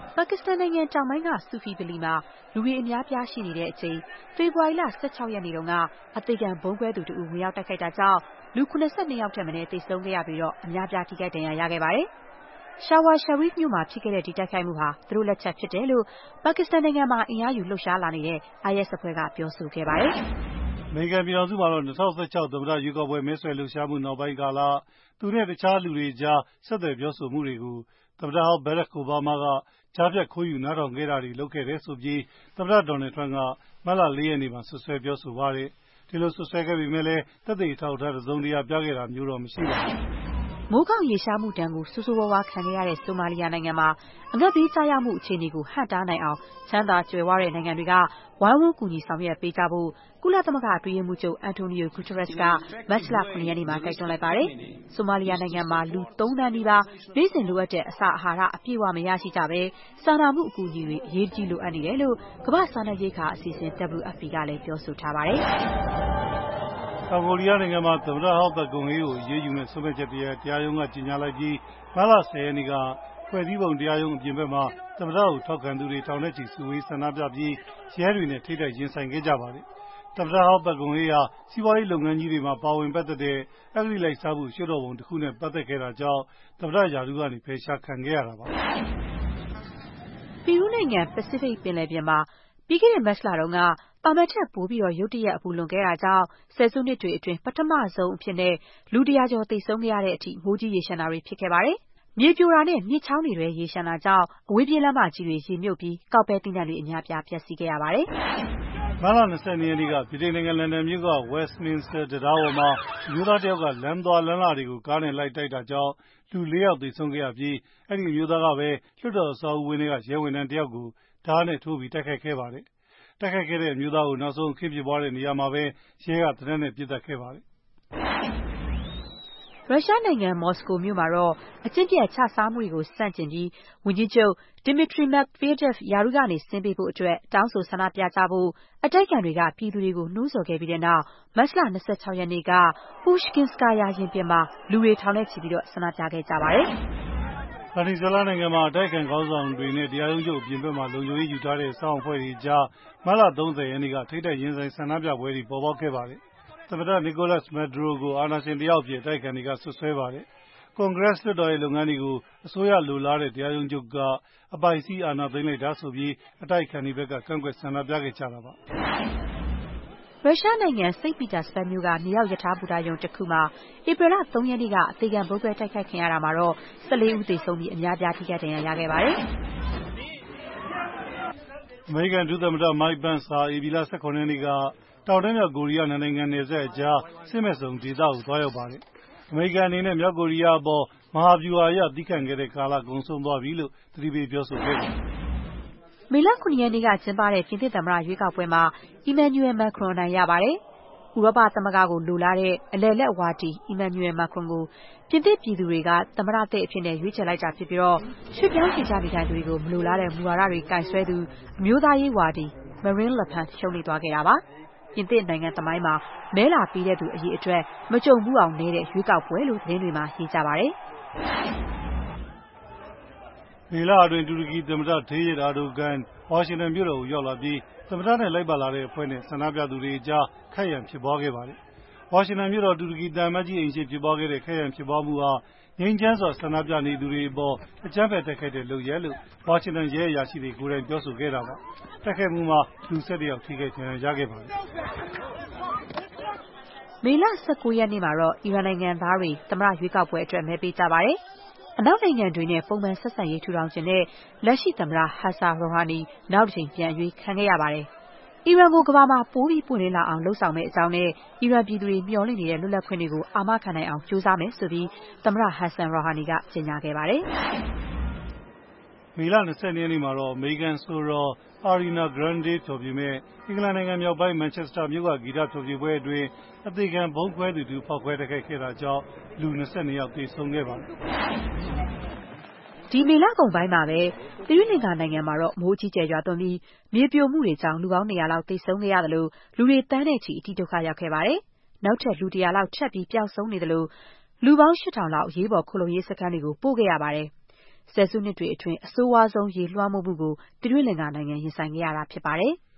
ပါကစ္စတန်နိုင်ငံတောင်ပိုင်းကဆူဖီဗလီမှာလူတွေအများပြားရှိနေတဲ့အချိန်ဖေဖော်ဝါရီလ၁၆ရက်နေ့တုန်းကအသေခံဗုံးခွဲသူတဦးဝင်ရောက်တိုက်ခိုက်တာကြောင့်လူခုနှစ်ဆယ့်နှစ်ယောက်ထက်မနည်းသေဆုံးခဲ့ရပြီးတော့အများပြားထိခိုက်ဒဏ်ရာရခဲ့ပါတယ်။ရှာဝါရှာရီဖ်မြို့မှာဖြစ်ခဲ့တဲ့ဒီတိုက်ခိုက်မှုဟာသူတို့လက်ချက်ဖြစ်တယ်လို့ပါကစ္စတန်နိုင်ငံမှာအင်အားယူလှုပ်ရှားလာနေတဲ့ I S အဖွဲ့ကပြောဆိုခဲ့ပါတယ်။အမေရိကန်ပြည်ထောင်စုမှာတော့၂၀၁၆သမ္မတရွေးကောက်ပွဲမဲဆွယ်လှုပ်ရှားမှုနောက်ပိုင်းကာလသူနဲ့တခြားလူတွေကြားဆက်သွယ်ပြောဆိုမှုတွေကိုသမ္မတဟောင်းဘရက်ခ်အိုဘားမားကကြားဖြတ်ခိုးယူနားထောင်ခဲ့တာတွေလုပ်ခဲ့တယ်ဆိုပြီးသမ္မတဒေါ်နယ်ထရန့်ကမတ်လ၄ရက်နေ့မှာဆွဆွဲပြောဆိုပါတယ်။ဒီလိုဆွဆွဲခဲ့ပေမဲ့လည်းသက်သေအထောက်အထားတစ်စုံတရာပြခဲ့တာမျိုးတော့မရှိပါဘူး။မိုးကောင်းရေရှားမှုတန်းကိုဆိုးဆိုးဝါးဝါးခံခဲ့ရတဲ့ဆိုမာလီယာနိုင်ငံမှာအငတ်ဘေးကျရောက်မှုအခြေအနေကိုဟန့်တားနိုင်အောင်ချမ်းသာကြွယ်ဝတဲ့နိုင်ငံတွေကဝိုင်းဝန်းကူညီဆောင်ရွက်ပေးကြဖို့ကုလသမဂ္ဂအတွင်းရေးမှူးချုပ်အန်တိုနီယိုဂူတာရက်စ်ကမတ်လခုနှစ်ရက်နေ့မှာတိုက်တွန်းလိုက်ပါတယ်။ဆိုမာလီယာနိုင်ငံမှာလူသုံးသန်းနီးပါးနေ့စဉ်လိုအပ်တဲ့အစာအာဟာရအပြည့်အဝမရရှိကြဘဲစာနာမှုအကူအညီတွေအရေးကြီးလိုအပ်နေတယ်လို့ကမ္ဘာ့စားနပ်ရိက္ခာအစီအစဉ် W F P ကလည်းပြောဆိုထားပါတယ်။တောင်ကိုရီးယားနိုင်ငံမှာသမ္မတဟောင်းပတ်ဂုံဟေးကိုအရေးယူမဲ့ဆုံးဖြတ်ချက်တရားတရားရုံးကကြေညာလိုက်ပြီးမတ်လ၁၀ရက်နေ့ကဖွဲ့စည်းပုံတရားရုံးအပြင်ဘက်မှာသမ္မတကိုထောက်ခံသူတွေထောင်နဲ့ချီစုဝေးဆန္ဒပြပြီးရဲတွေနဲ့ထိပ်တိုက်ရင်ဆိုင်ခဲ့ကြပါတယ်။သမ္မတဟောင်းပတ်ဂုံဟေးဟာစီးပွားရေးလုပ်ငန်းကြီးတွေမှာပါဝင်ပတ်သက်တဲ့အဂတိလိုက်စားမှုရှုပ်တော်ပုံတစ်ခုနဲ့ပတ်သက်ခဲ့တာကြောင့်သမ္မတရာထူးကနေဖယ်ရှားခံခဲ့ရတာပါ။ပီရူးနိုင်ငံပစိဖိတ်ပင်လယ်ပြင်မှာပြီးခဲ့တဲ့မတ်လတုန်းကပါမတ်ထက်ပိုပြီးရုတ်တရက်အပူလွန်ခဲ့တာကြောင့်ဆယ်စုနှစ်တွေအတွင်းပထမဆုံးအဖြစ်နဲ့လူတရာကျော်သေဆုံးခဲ့ရတဲ့အထိမိုးကြီးရေလျှံတာတွေဖြစ်ခဲ့ပါတယ်။မြေပြိုတာနဲ့မြစ်ချောင်းတွေထဲရေလျှံတာကြောင့်အဝေးပြေးလမ်းမကြီးတွေရေမြုပ်ပြီးကောက်ပဲသီးနှံတွေအများပြားပျက်စီးခဲ့ရပါတယ်။မတ်လ၂၂ရက်နေ့ကဗြိတိန်နိုင်ငံလန်ဒန်မြို့က Westminster တံတားပေါ်မှာအမျိုးသားတယောက်ကလမ်းသွားလမ်းလာတွေကိုကားနဲ့လိုက်တိုက်တာကြောင့်လူလေးယောက်သေဆုံးခဲ့ရပြီးအဲ့ဒီအမျိုးသားကပဲလွှတ်တော်အဆောက်အဦဝင်းထဲကရဲဝန်ထမ်းတယောက်ကိုဓားနဲ့ထိုးပြီးတိုက်ခိုက်ခဲ့ပါတယ်။တိုက်ခိုက်ခဲ့တဲ့အမျိုးသားကိုနောက်ဆုံးအခင်းဖြစ်ပွားတဲ့နေရာမှာပဲရဲကသေနတ်နဲ့ပစ်သတ်ခဲ့ပါတယ်။ရုရှားနိုင်ငံမော်စကိုမြို့မှာတော့အကျင့်ပျက်ခြစားမှုတွေကိုဆန့်ကျင်ပြီးဝန်ကြီးချုပ် Dmitry Medvedev ရာထူးကနေဆင်းပေးဖို့အတွက်တောင်းဆိုဆန္ဒပြကြဖို့အတိုက်အခံတွေကပြည်သူတွေကိုနှိုးဆော်ခဲ့ပြီးတဲ့နောက်မတ်လ၂၆ရက်နေ့က Pushkinskaya ရင်ပြင်မှာလူတွေထောင်နဲ့ချီပြီးဆန္ဒပြခဲ့ကြပါတယ်။ဗင်နီဇွဲလားနိုင်ငံမှာအတိုက်အခံခေါင်းဆောင်တွေနဲ့တရားရုံးချုပ်အပြင်ဘက်မှာလုံခြုံရေးယူထားတဲ့စောင့်အဖွဲ့တွေကြားမတ်လ၃၀ရက်နေ့ကထိပ်တိုက်ရင်ဆိုင်ဆန္ဒပြပွဲတွေပေါ်ပေါက်ခဲ့ပါတယ်။သမ္မတနီကိုလတ်မက်ဒရိုကိုအာဏာရှင်တယောက်အဖြစ်အတိုက်အခံတွေကဆွဆွဲပါတယ်။ကွန်ဂရက်လွှတ်တော်ရဲ့လုပ်ငန်းတွေကိုအစိုးရလိုလားတဲ့တရားရုံးချုပ်ကအပိုင်စီးအာဏာသိမ်းလိုက်တာဆိုပြီးအတိုက်အခံတွေဘက်ကကန့်ကွက်ဆန္ဒပြခဲ့ကြတာပါ။ရုရှားနိုင်ငံစိန့်ပီတာစဘတ်မြို့ကမြေအောက်ရထားဘူတာရုံတစ်ခုမှာဧပြီလ၃ရက်နေ့ကအသေခံဗုံးခွဲတိုက်ခိုက်ခံရတာမှာတော့၁၄ဦးသေဆုံးပြီးအများပြားထိခိုက်ဒဏ်ရာရခဲ့ပါတယ်။အမေရိကန်ဒုသမ္မတမိုက်ပန့်စ်ဟာဧပြီလ၁၇ရက်နေ့ကတောင်တန်းမြောက်ကိုရီးယားနှစ်နိုင်ငံနယ်စပ်အကြားစစ်မဲ့ဆုံဒေသကိုသွားရောက်ပါတယ်။အမေရိကန်အနေနဲ့မြောက်ကိုရီးယားအပေါ်မဟာဗျူဟာအရသီးခံခဲ့တဲ့ကာလကုန်ဆုံးသွားပြီလို့သတိပေးပြောဆိုခဲ့ပါတယ်။မေလခုနှစ်ရက်နေ့ကကျင်းပတဲ့ပြင်သစ်သမ္မတရွေးကောက်ပွဲမှာအီမန်နျူရယ်မက်ခရွန်အနိုင်ရပါတယ်။ဥရောပသမဂ္ဂကိုလိုလားတဲ့အလယ်အလတ်ဝါဒီအီမန်နျူရယ်မက်ခရွန်ကိုပြင်သစ်ပြည်သူတွေကသမ္မတသစ်အဖြစ်ရွေးချယ်လိုက်တာဖြစ်ပြီးရွှေ့ပြောင်းအခြေချနေထိုင်သူတွေကိုမလိုလားတဲ့မူဝါဒတွေကိုင်စွဲသူအမျိုးသားရေးဝါဒီ Marine Le Pen ရှုံးနိမ့်သွားခဲ့တာပါ။ပြင်သစ်နိုင်ငံသမိုင်းမှာမဲလာပေးတဲ့သူအရေအတွက်မကြုံဘူးအောင်နည်းတဲ့ရွေးကောက်ပွဲလို့သတင်းတွေမှာရေးကြပါတယ်။မေလအတွင်းတူရကီသမ္မတထေးရအာဒိုဂန်ဝါရှင်တန်မြို့တော်ကိုရောက်လာပြီးသမ္မတနဲ့လိုက်ပါလာတဲ့အဖွဲ့နဲ့ဆန္ဒပြသူတွေကြားခတ်ရန်ဖြစ်ပွားခဲ့ပါတယ်။ဝါရှင်တန်မြို့တော်တူရကီသံအမတ်ကြီးအိမ်ရှိဖြစ်ပွားခဲ့တဲ့ခတ်ရန်ဖြစ်ပွားမှုဟာငြိမ်းချမ်းစွာဆန္ဒပြနေသူတွေအပေါ်အကြမ်းဖက်တိုက်ခိုက်တဲ့လုပ်ရပ်လို့ဝါရှင်တန်ရဲအရာရှိတွေကိုယ်တိုင်ပြောဆိုခဲ့တာပါ။တိုက်ခိုက်မှုမှာလူ၁၁ယောက်ထိခိုက်ဒဏ်ရာရခဲ့ပါတယ်။မေလ၁၉ရက်နေ့မှာတော့အီရန်နိုင်ငံသားတွေသမ္မတရွေးကောက်ပွဲအတွက်မဲပေးကြပါတယ်။အနောက်နိုင်ငံတွေနဲ့ပုံမှန်ဆက်ဆံရေးထူထောင်ခြင်းနဲ့လက်ရှိသမ္မတဟတ်ဆန်ရိုဟာနီနောက်တစ်ချိန်ပြန်အရွေးခံခဲ့ရပါတယ်။အီရန်ကိုကမ္ဘာမှာပိုပြီးပွင့်လင်းလာအောင်လှုံ့ဆော်မယ့်အကြောင်းနဲ့အီရန်ပြည်သူတွေမျှော်လင့်နေတဲ့လွတ်လပ်ခွင့်တွေကိုအာမခံနိုင်အောင်ကြိုးစားမယ်ဆိုပြီးသမ္မတဟတ်ဆန်ရိုဟာနီကကြေညာခဲ့ပါတယ်။မေလ၂၂ရက်နေ့မှာတော့အမေရိကန်ဆိုတော့ Ariana Grande ဖျော်ဖြေမဲ့အင်္ဂလန်နိုင်ငံမြောက်ပိုင်းမန်ချက်စတာမြို့ကဂီတဖျော်ဖြေပွဲအတွင်းအသေခံဗုံးခွဲသူတူဖောက်ခွဲတိုက်ခိုက်ခဲ့တာကြောင့်လူ၂၂ယောက်သေဆုံးခဲ့ပါတယ်။ဒီမေလကုန်ပိုင်းမှာပဲသီရိလင်္ကာနိုင်ငံမှာတော့မိုးကြီးကျယ်ရွာသွန်းပြီးမြေပြိုမှုတွေကြောင့်လူပေါင်း၂၀၀လောက်သေဆုံးခဲ့ရသလိုလူတွေတန်းနဲ့ချီအတိဒုက္ခရောက်ခဲ့ပါတယ်။နောက်ထပ်လူ၁၀၀လောက်ထပ်ပြီးပျောက်ဆုံးနေသလိုလူပေါင်း၈ထောင်လောက်အရေးပေါ်ခိုလှုံရေးစခန်းတွေကိုပို့ခဲ့ရပါတယ်။ဆယ်စုနှစ်တွေအတွင်းအဆိုးဝါးဆုံးရေလွှမ်းမိုးမှုကိုသီရိလင်္ကာနိုင်ငံရင်ဆိုင်ခဲ့ရတာဖြစ်ပါတယ်။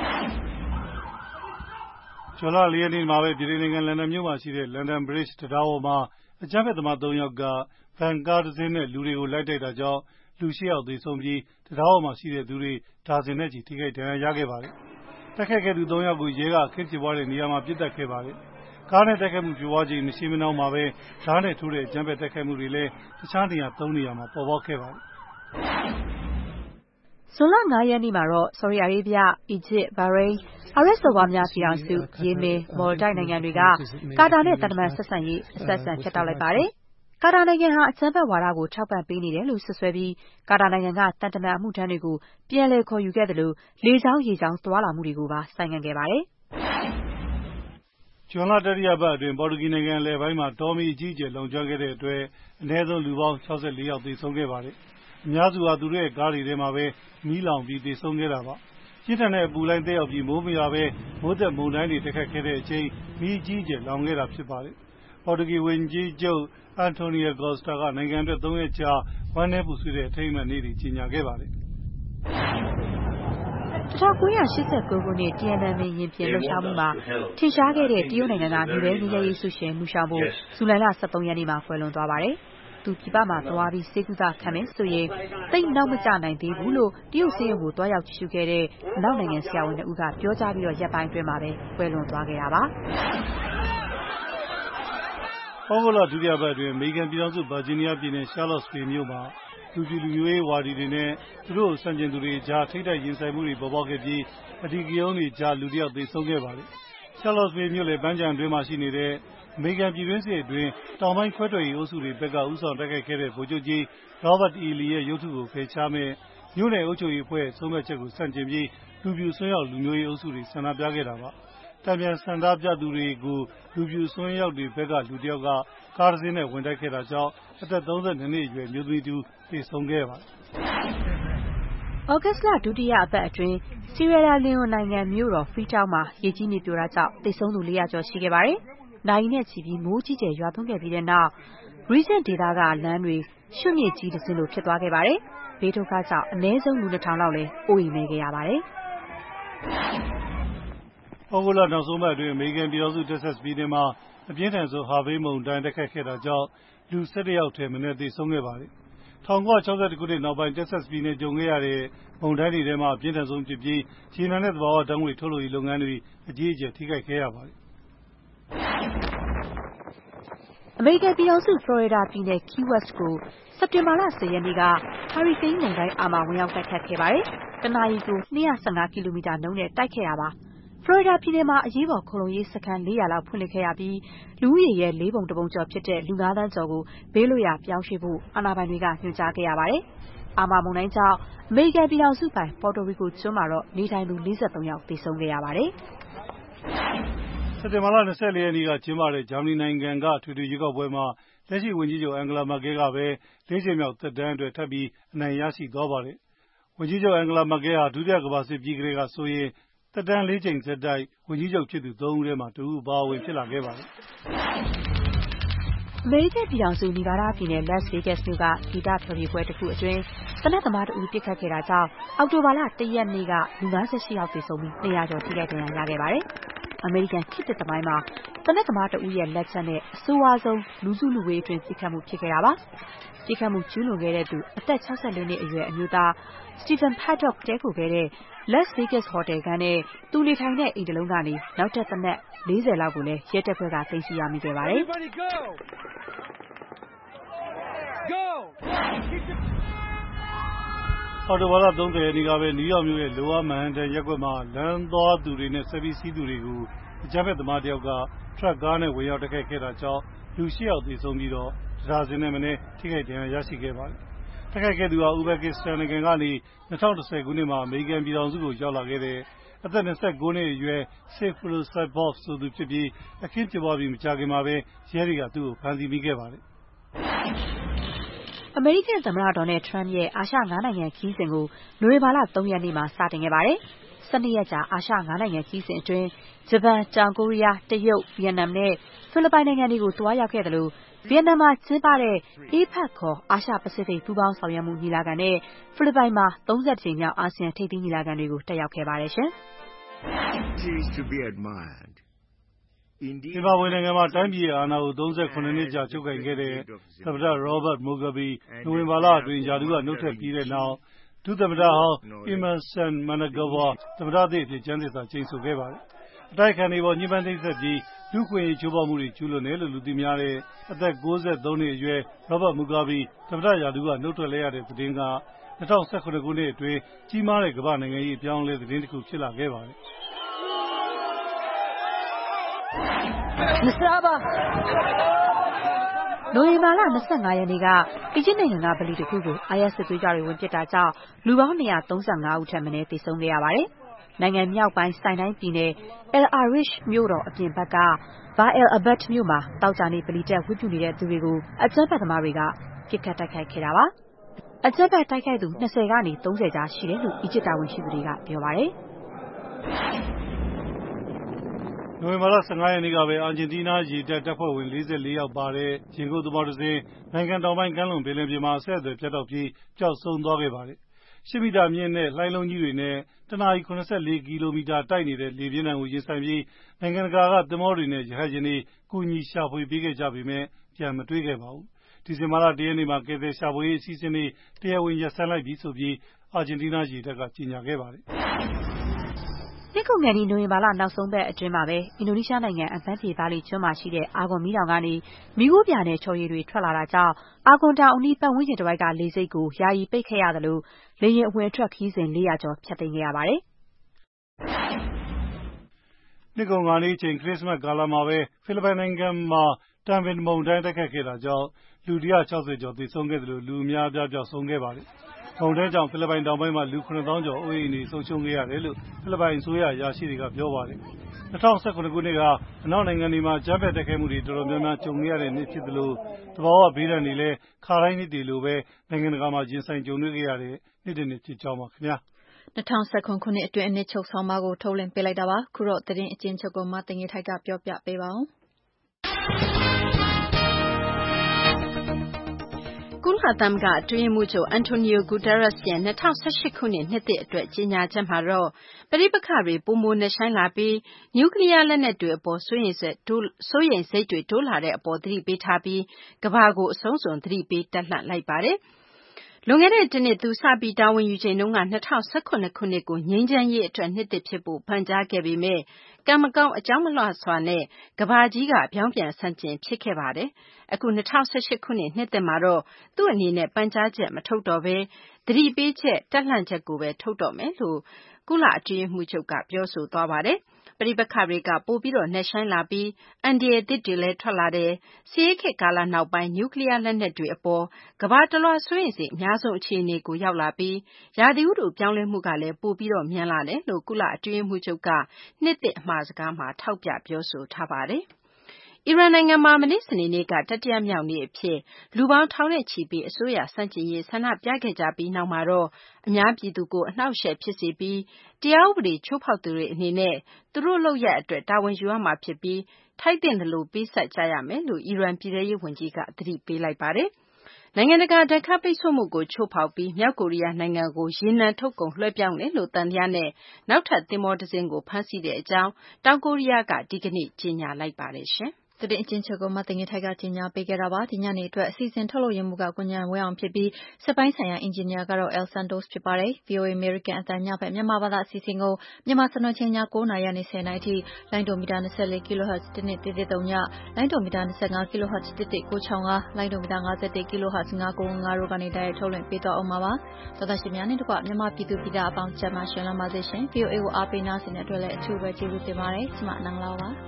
ဇွန်လလေးရက်နေ့မှာပဲပြည်ထောင်နိုင်ငံလန်ဒန်မြို့မှာရှိတဲ့ London Bridge တံတားပေါ်မှာအကြမ်းဖက်သမားသုံးယောက်ကဗန်ကားတစ်စီးနဲ့လူတွေကိုလိုက်တိုက်တာကြောင့်လူရှစ်ယောက်သေဆုံးပြီးတံတားပေါ်မှာရှိတဲ့သူတွေဒါဇင်နဲ့ချီထိခိုက်ဒဏ်ရာရခဲ့ပါတယ်။တိုက်ခိုက်ခဲ့သူသုံးယောက်ကိုရဲကအခင်းဖြစ်ပွားတဲ့နေရာမှာပစ်သတ်ခဲ့ပါတယ်။ကားနဲ့တိုက်ခိုက်မှုဖြစ်ပွားချိန်မရှိမနှောင်းမှာပဲဓာတ်နဲ့ထိုးတဲ့အကြမ်းဖက်တိုက်ခိုက်မှုတွေလည်းတခြားနေရာသုံးနေရာမှာပေါ်ပေါက်ခဲ့ပါတယ်။ဇွန်လငါးရက်နေ့မှာတော့ဆော်ဒီအာရေးဗျ၊အီဂျစ်၊ဘာရိန်း၊အာရပ်စော်ဘွားများပြည်ထောင်စု၊ယီမင်၊မော်လ်ဒိုက်နိုင်ငံတွေကကာတာနဲ့သံတမန်ဆက်ဆံရေးအဆက်အဆံဖြတ်တောက်လိုက်ပါတယ်။ကာတာနိုင်ငံဟာအကြမ်းဖက်ဝါဒကိုထောက်ပံ့ပေးနေတယ်လို့စွပ်စွဲပြီးကာတာနိုင်ငံကသံတမန်အမှုထမ်းတွေကိုပြန်လည်ခေါ်ယူခဲ့သလိုလေကြောင်းရေကြောင်းသွားလာမှုတွေကိုပါဆိုင်းငံ့ခဲ့ပါတယ်။ဇွန်လတတိယပတ်အတွင်းပေါ်တူဂီနိုင်ငံအလယ်ပိုင်းမှာတောမီးအကြီးအကျယ်လောင်ကျွမ်းခဲ့တဲ့အတွက်အနည်းဆုံးလူပေါင်းခြောက်ဆယ်လေးယောက်သေဆုံးခဲ့ပါတယ်။အများစုဟာသူတို့ရဲ့ကားတွေထဲမှာပဲမီးလောင်ပြီးသေဆုံးခဲ့တာပါ။ပြင်းထန်တဲ့အပူလှိုင်းသက်ရောက်ပြီးမိုးမရွာပဲမိုးသက်မုန်တိုင်းတွေတိုက်ခတ်ခဲ့တဲ့အချိန်မီးအကြီးအကျယ်လောင်ခဲ့တာဖြစ်ပါတယ်။ပေါ်တူဂီဝန်ကြီးချုပ်အန်တိုနီယိုကော့စတာကနိုင်ငံအတွက်သုံးရက်ကြာဝမ်းနည်းပူဆွေးတဲ့အထိမ်းအမှတ်နေ့တွေကြေညာခဲ့ပါတယ်။၁၉၈၉ ခုနှစ်တီယန်နန်မင်ရင်ပြင်လှုပ်ရှားမှုမှာထင်ရှားခဲ့တဲ့တရုတ်နိုင်ငံကနိုဘယ်ငြိမ်းချမ်းရေးဆုရှင်မူရှောင်ဘိုဇူလိုင်လ၁၃ရက်နေ့မှာကွယ်လွန်သွားပါတယ်။သူပြည်ပမှာသွားပြီးဆေးကုသခံမယ်ဆိုရင်သိပ်နောက်မကျနိုင်သေးဘူးလို့တရုတ်ဆေးရုံကိုသွားရောက်ကြည့်ရှုခဲ့တဲ့အနောက်နိုင်ငံဆရာဝန်နှစ်ဦးကပြောကြားပြီးတော့ရက်ပိုင်းအတွင်းမှာပဲကွယ်လွန်သွားခဲ့တာပါ။ဩဂုတ်လဒုတိယပတ်အတွင်းအမေရိကန်ပြည်ထောင်စုဗာဂျီးနီးယားပြည်နယ်ရှားလော့စ်ဗေးမြို့မှာလူဖြူလူမျိုးရေးဝါဒီတွေနဲ့သူတို့ဆန့်ကျင်သူတွေကြားထိပ်တိုက်ရင်ဆိုင်မှုတွေပေါ်ပေါက်ခဲ့ပြီးအဓိကရုဏ်းတွေကြားလူတစ်ယောက်သေဆုံးခဲ့ပါတယ်။ရှားလော့စ်ဗေးမြို့လေပန်းခြံအတွင်းမှာရှိနေတဲ့အမေရိကန်ပြည်တွင်းစစ်အတွင်းတောင်ပိုင်းခွဲထွက်ရေးအုပ်စုတွေဘက်ကဦးဆောင်တိုက်ခိုက်ခဲ့တဲ့ဗိုလ်ချုပ်ကြီး Robert E. Lee ရဲ့ရုပ်ထုကိုဖယ်ရှားမဲ့မြို့နယ်အုပ်ချုပ်ရေးအဖွဲ့ဆုံးဖြတ်ချက်ကိုဆန့်ကျင်ပြီးလူဖြူအစွန်းရောက်လူမျိုးရေးအုပ်စုတွေဆန္ဒပြခဲ့တာပါ။တံပြန်ဆန္ဒပြသူတွေကိုလူဖြူအစွန်းရောက်တွေဘက်ကလူတစ်ယောက်ကကားတစ်စီးနဲ့ဝင်တိုက်ခဲ့တာကြောင့်အသက်သုံးဆယ်နှစ်နှစ်အရွယ်မျိုးသမီးတူသေဆုံးခဲ့ပါတယ်။ဩဂတ်စ်လဒုတိယအပတ်အတွင်းဆီရီယာလီယွန်နိုင်ငံမြို့တော်ဖရီတောင်းမှာရေကြီးမြေပြိုတာကြောင့်သေဆုံးသူလေးရာကျော်ရှိခဲ့ပါတယ်။နာရီနဲ့ချီပြီးမိုးကြီးကျယ်ရွာသွန်းခဲ့ပြီးတဲ့နောက် Regent ဒေသကလမ်းတွေရွှံ့မြစ်ကြီးတစ်စင်းလိုဖြစ်သွားခဲ့ပါတယ်။ဘေးဒုက္ခကြောင့်အနည်းဆုံးလူနှစ်ထောင်လောက်လည်းအိုးအိမ်မဲ့ခဲ့ရပါတယ်။ဩဂုတ်လနောက်ဆုံးပတ်အတွင်းအမေရိကန်ပြည်ထောင်စုတက်ဆက်စ်ပြည်နယ်မှာအပြင်းထန်ဆုံးဟာဗေးမုန်တိုင်းတိုက်ခတ်ခဲ့တာကြောင့်လူ၁၁ယောက်ထက်မနည်းသေဆုံးခဲ့ပါတယ်။၁၉၆၁ခုနှစ်နောက်ပိုင်းတက်ဆက်စ်ပြည်နယ်ကြုံခဲ့ရတဲ့မုန်တိုင်းတွေထဲမှာအပြင်းထန်ဆုံးဖြစ်ပြီးရေနံနဲ့သဘာဝဓာတ်ငွေ့ထုတ်လုပ်ရေးလုပ်ငန်းတွေအကြီးအကျယ်ထိခိုက်ခဲ့ရပါတယ်။အမေရိကန်ပြည်ထောင်စုဖလော်ရီဒါပြည်နယ် Key West ကိုစက်တင်ဘာလ၁၀ရက်နေ့ကဟာရီကိန်းမုန်တိုင်းအာမာဝင်ရောက်တိုက်ခတ်ခဲ့ပါတယ်။တနာရီကို၂၁၅ကီလိုမီတာနှုန်းနဲ့တိုက်ခဲ့တာပါ။ဖလော်ရီဒါပြည်နယ်မှာအရေးပေါ်ခိုလှုံရေးစခန်းလေးရာလောက်ဖွင့်လှစ်ခဲ့ရပြီးလူဦးရေရဲ့လေးပုံတစ်ပုံကျော်ဖြစ်တဲ့လူငါးသန်းကျော်ကိုဘေးလွတ်ရာပြောင်းရွှေ့ဖို့အာဏာပိုင်တွေကညွှန်ကြားခဲ့ရပါတယ်။အာမာမုန်တိုင်းကြောင့်အမေရိကန်ပြည်ထောင်စုပိုင်ပေါ်တိုရီကိုကျွန်းမှာတော့နေထိုင်သူ၄၃ယောက်သေဆုံးခဲ့ရပါတယ်။စက်တင်ဘာလ၂၄ရက်နေ့ကကျင်းပတဲ့ဂျာမနီနိုင်ငံကထွေထွေရွေးကောက်ပွဲမှာလက်ရှိဝန်ကြီးချုပ်အန်ဂလာမာကဲကပဲလေးချိန်မြောက်သက်တမ်းအတွက်ထပ်ပြီးအနိုင်ရရှိသွားပါတယ်။ဝန်ကြီးချုပ်အန်ဂလာမာကဲဟာဒုတိယကမ္ဘာစစ်ပြီးကတည်းကဆိုရင်သက်တမ်းလေးချိန်ဆက်တိုက်ဝန်ကြီးချုပ်ဖြစ်သူသုံးဦးထဲမှာတစ်ဦးအပါအဝင်ဖြစ်လာခဲ့ပါတယ်။အမေရိကန်ပြည်ထောင်စုနီဗားဒါးပြည်နယ် Las Vegas မြို့ကဂီတဖျော်ဖြေပွဲတစ်ခုအတွင်းသေနတ်သမားတစ်ဦးပစ်ခတ်ခဲ့တာကြောင့်အောက်တိုဘာလ၁ရက်နေ့ကလူ၅၈ယောက်သေဆုံးပြီး၂၀၀ကျော်ထိခိုက်ဒဏ်ရာရခဲ့ပါတယ်။အမေရိကန်ခေတ်သစ်သမိုင်းမှာသေနတ်သမားတစ်ဦးရဲ့လက်ချက်နဲ့အဆိုးဝါးဆုံးလူစုလူဝေးအတွင်းပစ်ခတ်မှုဖြစ်ခဲ့တာပါ။ပစ်ခတ်မှုကျူးလွန်ခဲ့တဲ့သူအသက်၆၄နှစ်အရွယ်အမျိုးသား Stephen Paddock တည်းခိုခဲ့တဲ့ Las Vegas ဟိုတယ်ခန်းနဲ့သူနေထိုင်တဲ့အိမ်တစ်လုံးကနေနောက်ထပ်သေနတ်လေးဆယ်လောက်ကိုလည်းရဲတပ်ဖွဲ့ကသိမ်းဆည်းရမိခဲ့ပါတယ်။အော်တိုဘာလ၃၀ရက်နေ့ကပဲနယူးယောက်မြို့ရဲ့လိုဝါမန်ဟန်တန်ရပ်ကွက်မှာလမ်းသွားသူတွေနဲ့ဆက်ပြီးစီးသူတွေကိုအကြမ်းဖက်သမားတယောက်ကထရပ်ကားနဲ့ဝင်ရောက်တိုက်ခိုက်ခဲ့တာကြောင့်လူရှစ်ယောက်သေဆုံးပြီးတော့ဒါဇင်နဲ့မနည်းထိခိုက်ဒဏ်ရာရရှိခဲ့ပါတယ်။တိုက်ခိုက်ခဲ့သူဟာဥဇဘက်ကစ္စတန်နိုင်ငံကနေ၂၀၁၀ခုနှစ်မှာအမေရိကန်ပြည်ထောင်စုကိုရောက်လာခဲ့တဲ့အသက်၂၉နှစ်အရွယ် Sayfullo Saipov ဆိုသူဖြစ်ပြီးအခင်းဖြစ်ပွားပြီးမကြာခင်မှာပဲရဲတွေကသူ့ကိုဖမ်းဆီးမိခဲ့ပါတယ်။အမေရိကန်သမ္မတဒေါ်နယ်ထရမ့်ရဲ့အာရှငါးနိုင်ငံခရီးစဉ်ကိုနိုဝင်ဘာလ၃ရက်နေ့မှာစတင်ခဲ့ပါတယ်။၁၂ ရက်ကြာအာရှ ၅ နိုင်ငံခရီးစဉ်အတွင်းဂျပန်၊တောင်ကိုရီးယား၊တရုတ်၊ဗီယက်နမ်နဲ့ဖိလစ်ပိုင်နိုင်ငံတွေကိုသွားရောက်ခဲ့သလိုဗီယက်နမ်မှာကျင်းပတဲ့ အေးပက် ခေါ် အာရှပစိဖိတ်ပူးပေါင်းဆောင်ရွက်မှုညီလာခံနဲ့ဖိလစ်ပိုင်မှာသုံးဆယ့်တစ်ကြိမ်မြောက်အာဆီယံထိပ်သီးညီလာခံတွေကိုတက်ရောက်ခဲ့ပါတယ်ရှင်ဇင်ဘာဘွေနိုင်ငံမှာတိုင်းပြည်အာဏာကိုသုံးဆယ့်ခုနှစ်နှစ်ကြာချုပ်ကိုင်ခဲ့တဲ့သမ္မတ Robert Mugabe နိုဝင်ဘာလအတွင်းရာထူးကနှုတ်ထွက်ပြီးတဲ့နောက်ဒုသမ္မတဟောင်း Emmerson Mnangagwa သမ္မတသစ်အဖြစ်ကျမ်းသစ္စာကျိန်ဆိုခဲ့ပါတယ်။အတိုက်အခံတွေပေါ်ညှဉ်းပန်းနှိပ်စက်ပြီးလူ့အခွင့်အရေးချိုးဖောက်မှုတွေကျူးလွန်တယ်လို့လူသိများတဲ့အသက်၉၃နှစ်အရွယ် Robert Mugabe သမ္မတရာထူးကနှုတ်ထွက်လိုက်ရတဲ့သတင်းက၂၀၁၇ခုနှစ်အတွင်းကြီးမားတဲ့ကမ္ဘာနိုင်ငံရေးအပြောင်းအလဲသတင်းတစ်ခုဖြစ်လာခဲ့ပါတယ်။နိုဝင်ဘာလ၂၅ရက်နေ့ကအီဂျစ်နိုင်ငံကဗလီတစ်ခုကို အိုင်အက်စ်စစ်သွေးကြွတွေဝင်ပစ်တာကြောင့်လူပေါင်း၂၃၅ဦးထက်မနည်းသေဆုံးခဲ့ရပါတယ်။နိုင်ငံမြောက်ပိုင်းဆိုင်တိုင်းပြည်နယ် El Arish မြို့တော်အပြင်ဘက်က Bir el Abed မြို့မှာသောကြာနေ့ဗလီတက်ဝတ်ပြုနေတဲ့သူတွေကိုအကြမ်းဖက်သမားတွေကပစ်ခတ်တိုက်ခိုက်ခဲ့တာပါ။အကြမ်းဖက်တိုက်ခိုက်သူ၂၀ကနေ၃၀ကြားရှိတယ်လို့အီဂျစ်တာဝန်ရှိသူတွေကပြောပါတယ်။နိုဝင်ဘာလ၁၅ရက်နေ့ကပဲအာဂျင်တီးနားရေတပ်တပ်ဖွဲ့ဝင်၄၄ယောက်ပါတဲ့ရင်ငုပ်သဘောတစ်စင်းနိုင်ငံတောင်ပိုင်းကမ်းလွန်ပင်လယ်ပြင်မှာအဆက်အသွယ်ပြတ်တောက်ပြီးပျောက်ဆုံးသွားခဲ့ပါတယ်။၈မီတာမြင့်တဲ့လှိုင်းလုံးကြီးတွေနဲ့တစ်နာရီ၇၄ကီလိုမီတာတိုက်နေတဲ့လေပြင်းထန်ကိုရင်ဆိုင်ပြီးနိုင်ငံတကာကသင်္ဘောတွေနဲ့ရဟတ်ယာဉ်တွေကူညီရှာဖွေပေးခဲ့ကြပေမဲ့ပြန်မတွေ့ခဲ့ပါဘူး။ဒီဇင်ဘာလ၁ရက်နေ့မှာကယ်ဆယ်ရှာဖွေရေးအစီအစဉ်တွေတရားဝင်ရပ်ဆိုင်းလိုက်ပြီဆိုပြီးအာဂျင်တီးနားရေတပ်ကကြေညာခဲ့ပါတယ်။နှစ်ကုန်ခါနီးနိုဝင်ဘာလနောက်ဆုံးပတ်အတွင်းမှာပဲအင်ဒိုနီးရှားနိုင်ငံအပန်းဖြေဘာလီကျွန်းမှာရှိတဲ့အာဂွန်မီးတောင်ကနေမီးခိုးပြာနဲ့ချော်ရည်တွေထွက်လာတာကြောင့်အာဂွန်တောင်အနီးပတ်ဝန်းကျင်တစ်ဝိုက်ကလေဆိပ်ကိုယာယီပိတ်ခဲ့ရသလိုလေယာဉ်အဝင်အထွက်ခရီးစဉ်လေးရာကျော်ဖျက်သိမ်းခဲ့ရပါတယ်။နှစ်ကုန်ခါနီးချိန်ခရစ်စမတ်ကာလမှာပဲဖိလစ်ပိုင်နိုင်ငံမှာတန်ပင်မုန်တိုင်းတိုက်ခတ်ခဲ့တာကြောင့်လူ၁၆၀ကျော်သေဆုံးခဲ့သလိုလူအများအပြားပျောက်ဆုံးခဲ့ပါတယ်။မုန်တိုင်းကြောင့်ဖိလစ်ပိုင်တောင်ပိုင်းမှာလူခုနှစ်သောင်းကျော်အိုးအိမ်တွေဆုံးရှုံးခဲ့ရတယ်လို့ဖိလစ်ပိုင်အစိုးရအရာရှိတွေကပြောပါတယ်။၂၀၁၇ခုနှစ်ကအနောက်နိုင်ငံတွေမှာအကြမ်းဖက်တိုက်ခိုက်မှုတွေတော်တော်များများကြုံခဲ့ရတဲ့နှစ်ဖြစ်သလိုသဘာဝဘေးဒဏ်တွေလည်းခါတိုင်းနှစ်တွေလိုပဲနိုင်ငံတကာမှာရင်ဆိုင်ကြုံတွေ့ခဲ့ရတဲ့နှစ်တစ်နှစ်ဖြစ်ကြောင်းပါခင်ဗျာ။၂၀၁၇ခုနှစ်အတွင်းအနှစ်ချုပ်ဆောင်းပါးကိုထုတ်လွှင့်ပေးလိုက်တာပါ။ခုတော့သတင်းအကျဉ်းချုပ်ကိုမသိင်္ဂီထိုက်ကပြောပြပေးပါဦး။ကုလသမဂ္ဂအတွင်းရေးမှူးချုပ် Antonio Guterres ရဲ့၂၀၁၈ခုနှစ်နှစ်သစ်အတွက်ကြေညာချက်မှာတော့ပဋိပက္ခတွေပိုမိုနက်ရှိုင်းလာပြီးနျူကလီးယားလက်နက်တွေအပေါ်စိုးရိမ်စိတ်စိုးရိမ်စိတ်တွေတိုးလာတဲ့အပေါ်သတိပေးထားပြီးကမ္ဘာကိုအဆုံးစွန်သတိပေးတပ်လှန့်လိုက်ပါတယ်။လွန်ခဲ့တဲ့တစ်နှစ်သူစပြီးတာဝန်ယူချိန်တုန်းက၂၀၁၇ခုနှစ်ကိုငြိမ်းချမ်းရေးအတွက်နှစ်သစ်ဖြစ်ဖို့ပန်ကြားခဲ့ပေမဲ့ကံမကောင်းအကြောင်းမလှစွာနဲ့ကမ္ဘာကြီးကပြောင်းပြန်ဆန့်ကျင်ဖြစ်ခဲ့ပါတယ်။အခု၂၀၁၈ခုနှစ်နှစ်သစ်မှာတော့သူ့အနေနဲ့ပန်ကြားချက်မထုတ်တော့ဘဲသတိပေးချက်တပ်လှန့်ချက်ကိုပဲထုတ်တော့မယ်လို့ကုလအတွင်းရေးမှူးချုပ်ကပြောဆိုသွားပါတယ်။ပဋိပက္ခတွေကပိုပြီးနက်ရှိုင်းလာပြီးအန္တရာယ်သစ်တွေလည်းထွက်လာတယ်။စစ်အေးခေတ်ကာလနောက်ပိုင်းနျူကလီးယားလက်နက်တွေအပေါ်ကမ္ဘာတလွှားစိုးရိမ်စိတ်အများဆုံးအခြေအနေကိုရောက်လာပြီးရာသီဥတုပြောင်းလဲမှုကလည်းပိုပြီးမြန်လာတယ်လို့ကုလအတွင်းရေးမှူးချုပ်ကနှစ်သစ်အမှာစကားမှာထောက်ပြပြောဆိုထားပါတယ်။အီရန်နိုင်ငံမှာမနေ့စနေနေ့ကတတိယမြောက်နေ့အဖြစ်လူပေါင်းထောင်နဲ့ချီပြီးအစိုးရဆန့်ကျင်ရေးဆန္ဒပြခဲ့ကြပြီးနောက်မှာတော့အများပြည်သူကိုအနှောက်အယှက်ဖြစ်စေပြီးတရားဥပဒေချိုးဖောက်သူတွေအနေနဲ့သူတို့လုပ်ရပ်အတွက်တာဝန်ယူရမှာဖြစ်ပြီးထိုက်သင့်သလိုပေးဆပ်ကြရမယ်လို့အီရန်ပြည်ထဲရေးဝန်ကြီးကသတိပေးလိုက်ပါတယ်။နိုင်ငံတကာဒဏ်ခတ်ပိတ်ဆို့မှုကိုချိုးဖောက်ပြီးမြောက်ကိုရီးယားနိုင်ငံကိုရေနံထုတ်ကုန်လွှဲပြောင်းတယ်လို့သံသယနဲ့နောက်ထပ်သင်္ဘောတစ်စင်းကိုဖမ်းဆီးတဲ့အကြောင်းတောင်ကိုရီးယားကဒီကနေ့ကြေညာလိုက်ပါတယ်ရှင်။သတင်းအကျဉ်းချုပ်ကိုမသိင်္ဂီထိုက်ကကြေညာပေးခဲ့တာပါ။ဒီညနေအတွက်အစီအစဉ်ထုတ်လုပ်ရမှုကကိုဉာဏ်ဝင်းအောင်ဖြစ်ပြီးစက်ပိုင်းဆိုင်ရာအင်ဂျင်နီယာကတော့ El Santos ဖြစ်ပါတယ်။ ဗွီအိုအေ American အသံညဘက်မြန်မာဘာသာအစီအစဉ်ကိုမြန်မာစံတော်ချိန်ည၉နာရီကနေ၁၀နာရီထိလိုင်းဒိုမီတာ၂၄ကီလိုဟတ်ဇ်တစ်နှစ်တစ်တစ်သုံးညလိုင်းဒိုမီတာ၂၅ကီလိုဟတ်ဇ်တစ်တစ်ကို၆၅လိုင်းဒိုမီတာ၅၁ကီလိုဟတ်ဇ်၅၉၅တို့ကနေတိုက်ရိုက်ထုတ်လွှင့်ပေးသွားအောင်ပါပါ။သောတာရှင်များနဲ့တကွမြန်မာပြည်သူပြည်သားအပေါင်းကျန်းမာရှင်လန်းပါစေရှင်။ ဗွီအိုအေကိုအားပေးနားဆင်တဲ့အတွက်လည်းအထူးပဲကျေးဇူးတင်ပါတယ်။ကျွန်မနန်းလာပါ။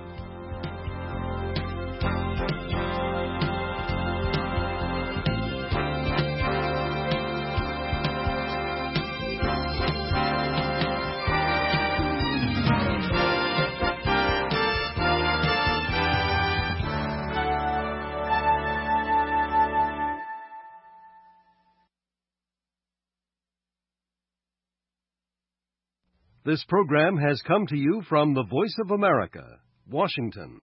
This program has come to you from the Voice of America, Washington.